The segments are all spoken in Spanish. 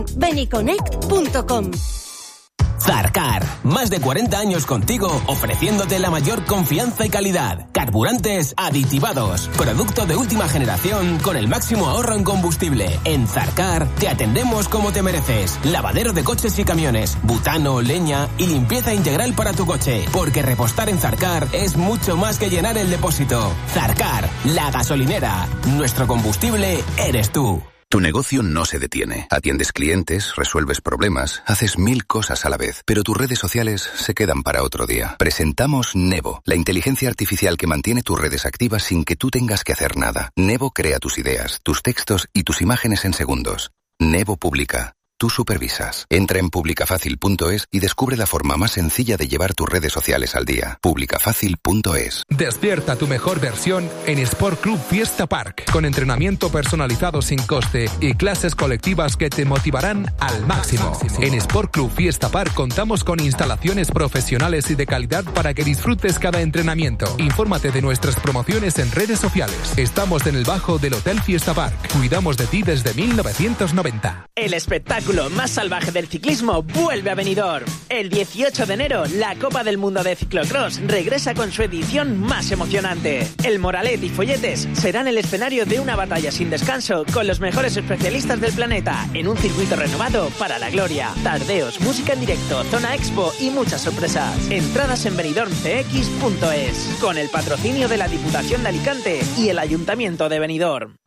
Beniconnect.com. Zarcar, más de 40 años contigo, ofreciéndote la mayor confianza y calidad. Carburantes aditivados, producto de última generación con el máximo ahorro en combustible. En Zarcar te atendemos como te mereces. Lavadero de coches y camiones, butano, leña y limpieza integral para tu coche. Porque repostar en Zarcar es mucho más que llenar el depósito. Zarcar, la gasolinera. Nuestro combustible eres tú. Tu negocio no se detiene. Atiendes clientes, resuelves problemas, haces 1000 cosas a la vez, pero tus redes sociales se quedan para otro día. Presentamos Nevo, la inteligencia artificial que mantiene tus redes activas sin que tú tengas que hacer nada. Nevo crea tus ideas, tus textos y tus imágenes en segundos. Nevo publica. Tú supervisas. Entra en publicafacil.es y descubre la forma más sencilla de llevar tus redes sociales al día. Publicafacil.es. Despierta tu mejor versión en Sport Club Fiesta Park, con entrenamiento personalizado sin coste y clases colectivas que te motivarán al máximo. En Sport Club Fiesta Park contamos con instalaciones profesionales y de calidad para que disfrutes cada entrenamiento. Infórmate de nuestras promociones en redes sociales. Estamos en el bajo del Hotel Fiesta Park. Cuidamos de ti desde 1990. El espectáculo más salvaje del ciclismo vuelve a Benidorm. El 18 de enero, la Copa del Mundo de Ciclocross regresa con su edición más emocionante. El Moralet y Folletes serán el escenario de una batalla sin descanso con los mejores especialistas del planeta en un circuito renovado para la gloria. Tardeos, música en directo, zona expo y muchas sorpresas. Entradas en benidormcx.es con el patrocinio de la Diputación de Alicante y el Ayuntamiento de Benidorm.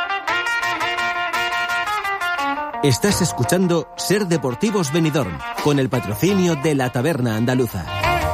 Estás escuchando Ser Deportivos Benidorm, con el patrocinio de la Taberna Andaluza.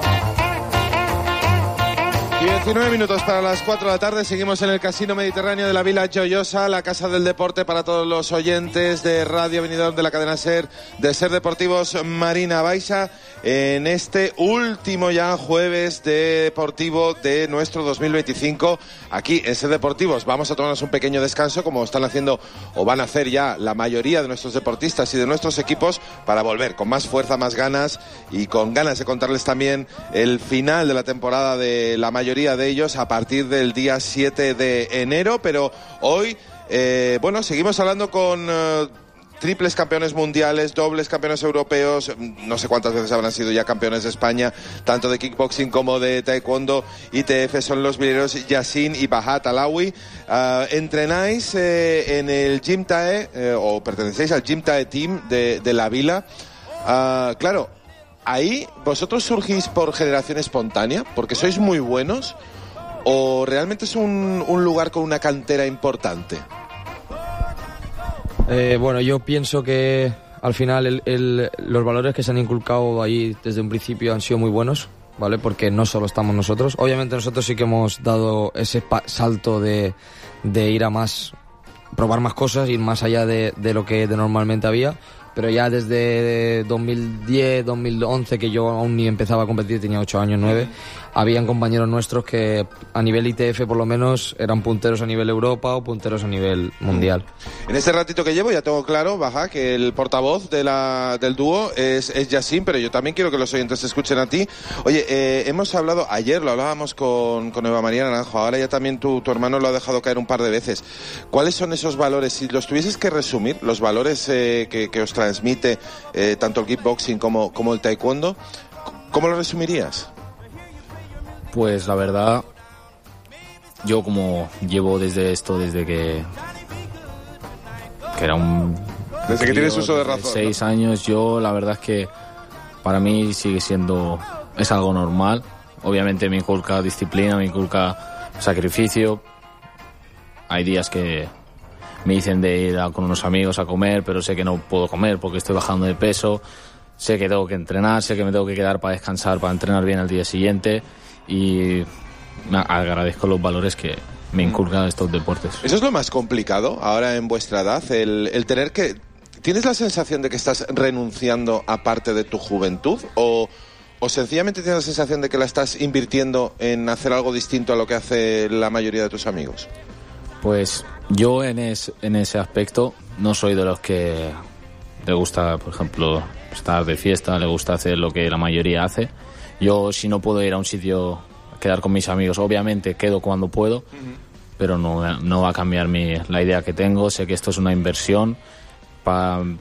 19 minutos para las 4 de la tarde, seguimos en el Casino Mediterráneo de la Vila Joyosa, la casa del deporte para todos los oyentes de Radio Benidorm, de la cadena SER, de Ser Deportivos Marina Baixa, en este último ya jueves deportivo de nuestro 2025, aquí en Ser Deportivos. Vamos a tomarnos un pequeño descanso, como están haciendo o van a hacer ya la mayoría de nuestros deportistas y de nuestros equipos, para volver con más fuerza, más ganas y con ganas de contarles también el final de la temporada de la mayoría de ellos a partir del día 7 de enero, pero hoy, seguimos hablando con triples campeones mundiales, dobles campeones europeos, no sé cuántas veces habrán sido ya campeones de España, tanto de kickboxing como de taekwondo. ITF son los vileros Yassin y Bahat Alawi. Entrenáis en el Gym TAE, o pertenecéis al Gym TAE Team de la Vila. Claro, ahí vosotros surgís por generación espontánea, porque sois muy buenos, o realmente es un lugar con una cantera importante. Yo pienso que al final los valores que se han inculcado ahí desde un principio han sido muy buenos, ¿vale? Porque no solo estamos nosotros. Obviamente nosotros sí que hemos dado ese salto de ir a más, probar más cosas, ir más allá de lo que normalmente había. Pero ya desde 2010, 2011, que yo aún ni empezaba a competir, tenía 8 años, 9, habían compañeros nuestros que a nivel ITF por lo menos eran punteros a nivel Europa o punteros a nivel mundial. En este ratito que llevo ya tengo claro, Baja, que el portavoz del dúo es Yassin, pero yo también quiero que los oyentes te escuchen a ti. Oye, hemos hablado, ayer lo hablábamos con Eva María Naranjo, ahora ya también tu hermano lo ha dejado caer un par de veces. ¿Cuáles son esos valores? Si los tuvieses que resumir, los valores que os transmite tanto el kickboxing como el taekwondo, ¿cómo lo resumirías? Pues la verdad, yo como llevo desde que era un... Desde que tienes uso de razón, 6 años, yo la verdad es que para mí sigue siendo... Es algo normal. Obviamente me inculca disciplina, me inculca sacrificio. Hay días que me dicen de ir con unos amigos a comer, pero sé que no puedo comer porque estoy bajando de peso. Sé que tengo que entrenar, sé que me tengo que quedar para descansar, para entrenar bien al día siguiente. Y agradezco los valores que me inculcan estos deportes. ¿Eso es lo más complicado ahora en vuestra edad? El tener que... ¿Tienes la sensación de que estás renunciando a parte de tu juventud? ¿O sencillamente tienes la sensación de que la estás invirtiendo en hacer algo distinto a lo que hace la mayoría de tus amigos? Pues yo en ese aspecto no soy de los que le gusta, por ejemplo, estar de fiesta, le gusta hacer lo que la mayoría hace. Yo, si no puedo ir a un sitio a quedar con mis amigos, obviamente quedo cuando puedo, pero no va a cambiar la idea que tengo. Sé que esto es una inversión para